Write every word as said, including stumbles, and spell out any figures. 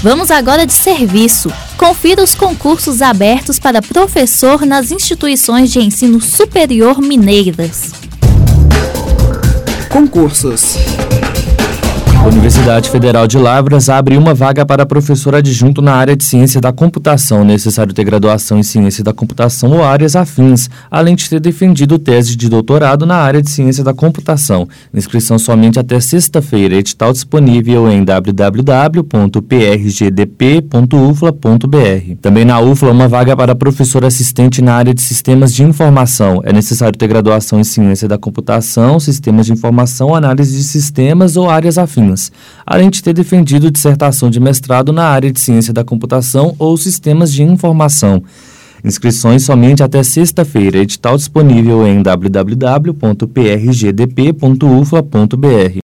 Vamos agora de serviço. Confira os concursos abertos para professor nas instituições de ensino superior mineiras. Concursos. A Universidade Federal de Lavras abre uma vaga para professor adjunto na área de ciência da computação. Necessário ter graduação em ciência da computação ou áreas afins, além de ter defendido tese de doutorado na área de ciência da computação. Inscrição somente até sexta-feira. Edital disponível em w w w ponto p r g d p ponto u f l a ponto b r. Também na U F L A, uma vaga para professor assistente na área de sistemas de informação. É necessário ter graduação em ciência da computação, sistemas de informação, análise de sistemas ou áreas afins, além de ter defendido dissertação de mestrado na área de ciência da computação ou sistemas de informação. Inscrições somente até sexta-feira. Edital disponível em w w w ponto p r g d p ponto u f l a ponto b r.